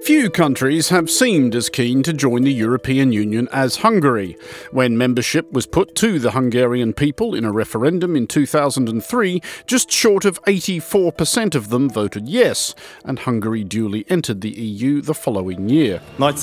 Few countries have seemed as keen to join the European Union as Hungary. When membership was put to the Hungarian people in a referendum in 2003, just short of 84% of them voted yes, and Hungary duly entered the EU the following year.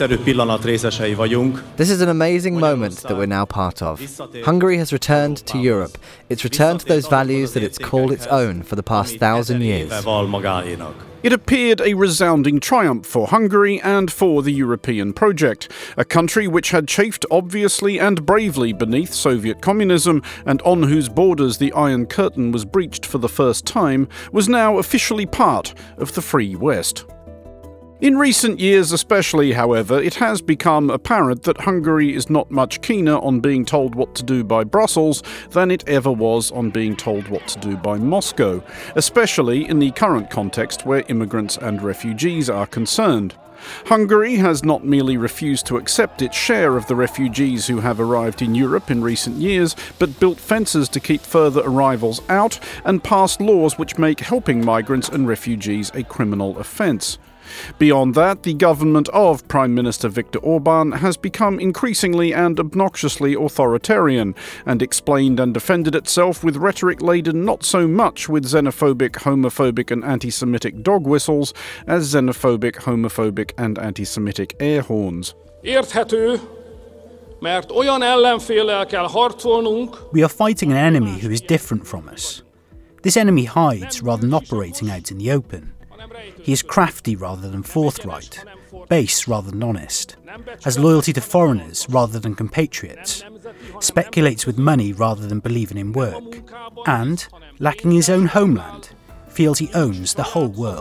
This is an amazing moment that we're now part of. Hungary has returned to Europe. It's returned to those values that it's called its own for the past 1,000 years. It appeared a resounding triumph for Hungary and for the European project, a country which had chafed obviously and bravely beneath Soviet communism and on whose borders the Iron Curtain was breached for the first time, was now officially part of the Free West. In recent years especially, however, it has become apparent that Hungary is not much keener on being told what to do by Brussels than it ever was on being told what to do by Moscow, especially in the current context where immigrants and refugees are concerned. Hungary has not merely refused to accept its share of the refugees who have arrived in Europe in recent years, but built fences to keep further arrivals out and passed laws which make helping migrants and refugees a criminal offence. Beyond that, the government of Prime Minister Viktor Orban has become increasingly and obnoxiously authoritarian and explained and defended itself with rhetoric laden not so much with xenophobic, homophobic and anti-Semitic dog whistles as xenophobic, homophobic and anti-Semitic air horns. Érthető, mert olyan ellenféllel kell harcolnunk. We are fighting an enemy who is different from us. This enemy hides rather than operating out in the open. He is crafty rather than forthright, base rather than honest, has loyalty to foreigners rather than compatriots, speculates with money rather than believing in work, and, lacking his own homeland, feels he owns the whole world.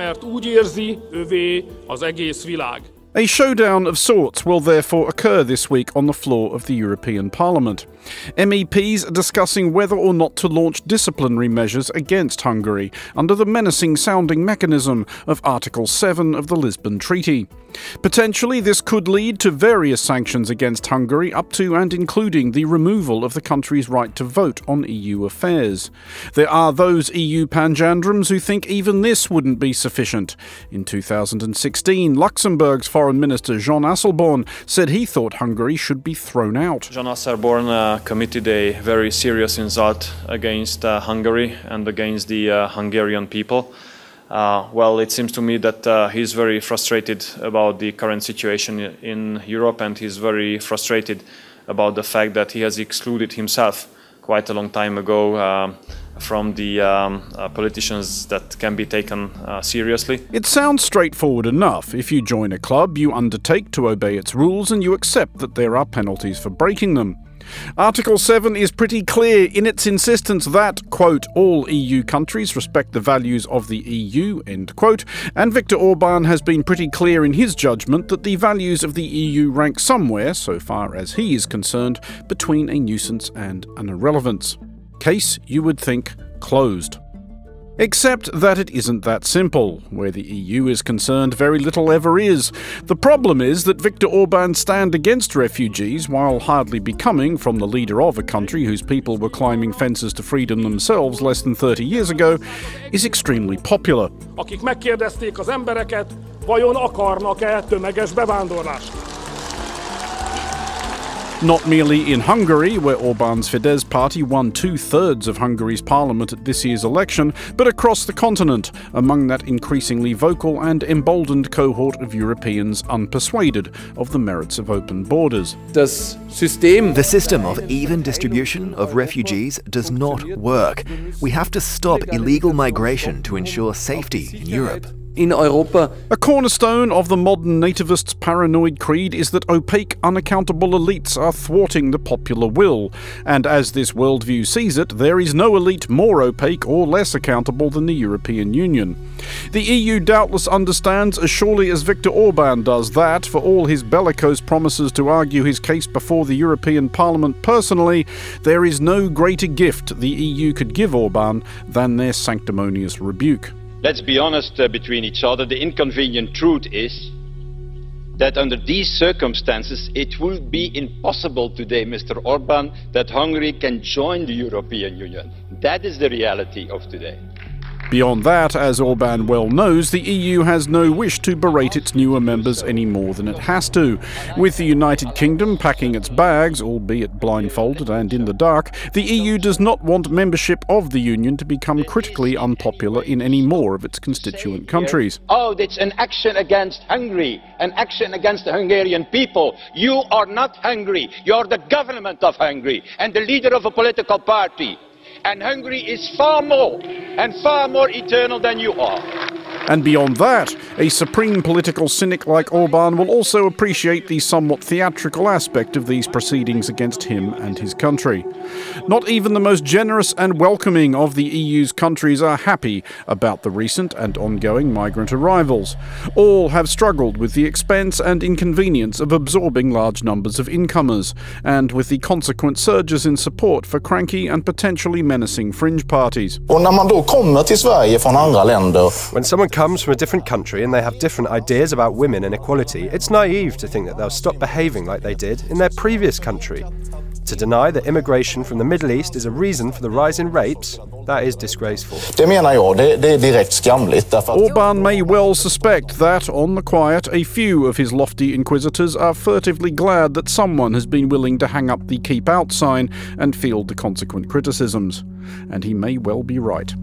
A showdown of sorts will therefore occur this week on the floor of the European Parliament. MEPs are discussing whether or not to launch disciplinary measures against Hungary under the menacing-sounding mechanism of Article 7 of the Lisbon Treaty. Potentially, this could lead to various sanctions against Hungary, up to and including the removal of the country's right to vote on EU affairs. There are those EU panjandrums who think even this wouldn't be sufficient. In 2016, Luxembourg's Foreign Minister Jean Asselborn said he thought Hungary should be thrown out. Jean Asselborn committed a very serious insult against Hungary and against the Hungarian people. Well, it seems to me that he's very frustrated about the current situation in Europe, and he's very frustrated about the fact that he has excluded himself quite a long time ago from the politicians that can be taken seriously. It sounds straightforward enough. If you join a club, you undertake to obey its rules and you accept that there are penalties for breaking them. Article 7 is pretty clear in its insistence that, quote, all EU countries respect the values of the EU, end quote, and Viktor Orban has been pretty clear in his judgment that the values of the EU rank somewhere, so far as he is concerned, between a nuisance and an irrelevance. Case, you would think, closed. Except that it isn't that simple. Where the EU is concerned, very little ever is. The problem is that Viktor Orban's stand against refugees, while hardly becoming from the leader of a country whose people were climbing fences to freedom themselves less than 30 years ago, is extremely popular. Akik megkérdezték az embereket, vajon akarnak-e tömeges bevándorlást? Not merely in Hungary, where Orban's Fidesz party won 2/3 of Hungary's parliament at this year's election, but across the continent, among that increasingly vocal and emboldened cohort of Europeans unpersuaded of the merits of open borders. The system of even distribution of refugees does not work. We have to stop illegal migration to ensure safety in Europe. In Europa. A cornerstone of the modern nativists' paranoid creed is that opaque, unaccountable elites are thwarting the popular will. And as this worldview sees it, there is no elite more opaque or less accountable than the European Union. The EU doubtless understands as surely as Viktor Orban does that, for all his bellicose promises to argue his case before the European Parliament personally, there is no greater gift the EU could give Orban than their sanctimonious rebuke. Let's be honest between each other. The inconvenient truth is that under these circumstances it will be impossible today, Mr. Orban, that Hungary can join the European Union. That is the reality of today. Beyond that, as Orban well knows, the EU has no wish to berate its newer members any more than it has to. With the United Kingdom packing its bags, albeit blindfolded and in the dark, the EU does not want membership of the Union to become critically unpopular in any more of its constituent countries. Oh, it's an action against Hungary, an action against the Hungarian people. You are not Hungary, you are the government of Hungary and the leader of a political party. And Hungary is far more and far more eternal than you are. And beyond that, a supreme political cynic like Orban will also appreciate the somewhat theatrical aspect of these proceedings against him and his country. Not even the most generous and welcoming of the EU's countries are happy about the recent and ongoing migrant arrivals. All have struggled with the expense and inconvenience of absorbing large numbers of incomers, and with the consequent surges in support for cranky and potentially menacing fringe parties. When someone comes from a different country and they have different ideas about women and equality, it's naive to think that they'll stop behaving like they did in their previous country. To deny that immigration from the Middle East is a reason for the rise in rapes, that is disgraceful. Orban may well suspect that, on the quiet, a few of his lofty inquisitors are furtively glad that someone has been willing to hang up the Keep Out sign and field the consequent criticisms. And he may well be right.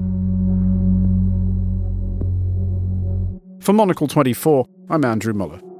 For Monocle 24, I'm Andrew Muller.